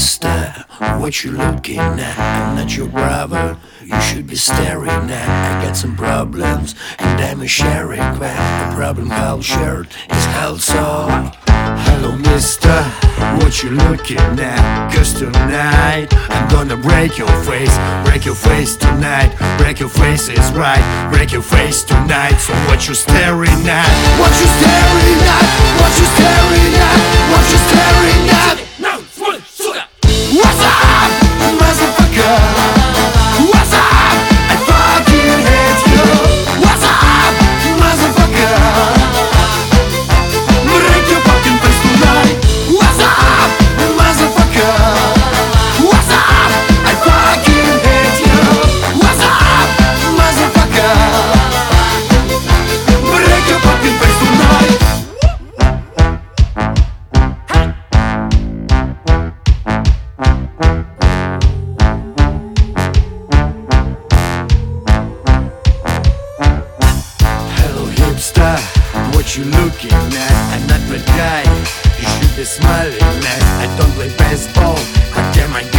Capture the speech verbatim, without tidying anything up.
mister, what you looking at? I'm not your brother, you should be staring at. I got some problems, and I'm a sharing that. The problem I'll share is also. Hello mister, what you looking at? Cause tonight I'm gonna break your face. Break your face tonight. Break your face is right. Break your face tonight. So what you staring at? What you staring at? What you staring at? What you staring at? No, sugar. What's up, motherfucker? What's up? I fucking hate you. What's up, motherfucker? Break your fucking face tonight. What's up, motherfucker? What's up? I fucking hate you. What's up, motherfucker? Break your fucking face tonight. Hello hipster, what you looking at? I'm not the guy you should be smiling at. I don't play baseball, but damn I